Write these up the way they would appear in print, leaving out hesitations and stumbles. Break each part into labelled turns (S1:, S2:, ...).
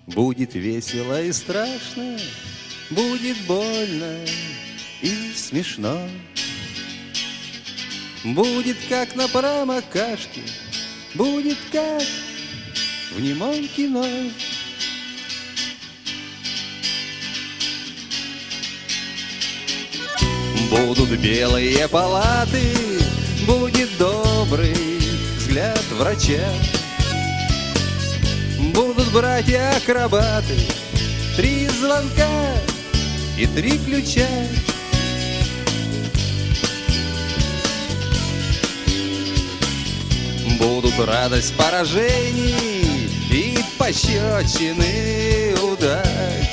S1: Будет весело и страшно, будет больно и смешно. Будет как на промокашке, будет как в немом кино. Будут белые палаты, будет добрый взгляд врача. Будут братья-акробаты, 3 звонка и 3 ключа. Будут радость поражений и пощечины удач.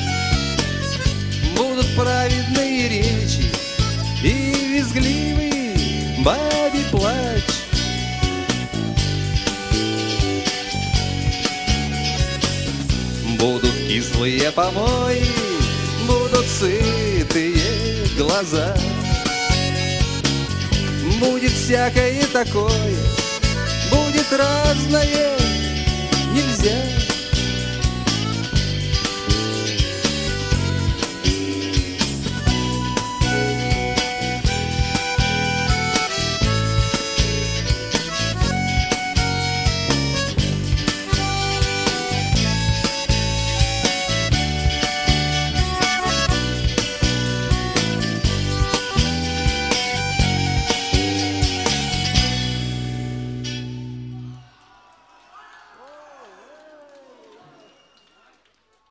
S1: Будут праведные речи и визгливый бабий плач. Будут кислые помои, будут сытые глаза. Будет всякое такое, будет разное, нельзя.